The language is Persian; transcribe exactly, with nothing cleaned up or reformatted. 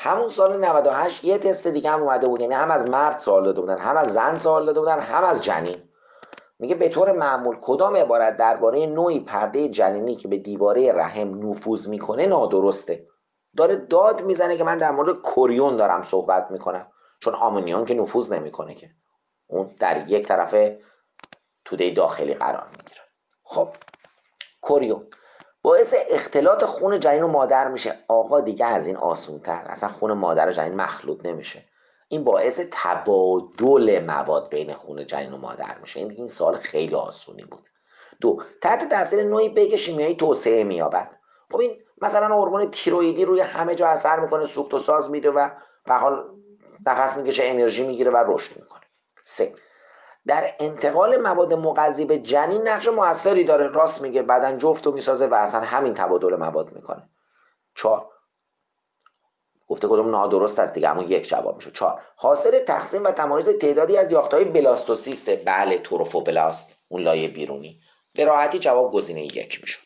همون سال نود و هشت یه تست دیگه هم اومده بود، یعنی هم از مرد سوال داده بودن، هم از زن سوال داده بودن، هم از جنین. میگه به طور معمول کدام عبارت درباره نوعی پرده جنینی که به دیواره رحم نفوذ میکنه نادرسته؟ داره داد میزنه که من در مورد کوریون دارم صحبت میکنم، چون آمونیون که نفوذ نمیکنه که، اون در یک طرف توده داخلی قرار میگیره. خب کوریون باعث اختلاط خون جنین و مادر میشه. آقا دیگه از این آسونتر، اصلا خون مادر و جنین مخلوط نمیشه، این باعث تبادل مواد بین خون جنین و مادر میشه. این این سوال خیلی آسونی بود. دو، تحت تاثیر نوعی پیک شیمیایی توسعه مییابد. خب این مثلا هورمون تیروئیدی روی همه جا اثر میکنه، سوخت و ساز میده و به حال نفس میکشه، انرژی میگیره و رشد میکنه. سه، در انتقال مواد مغذی به جنین نقش موثری داره. راست میگه، بدن جفت رو میسازه و اصلا همین تبادل مواد میکنه. چهار، گفته کدوم نادرست است دیگه، همون یک جواب میشه. چهار، حاصل تقسیم و تمایز تعدادی از یافته‌های بلاستوسیسته. بله، توروفوبلاست، اون لایه بیرونی. به راحتی جواب گزینه یک میشد.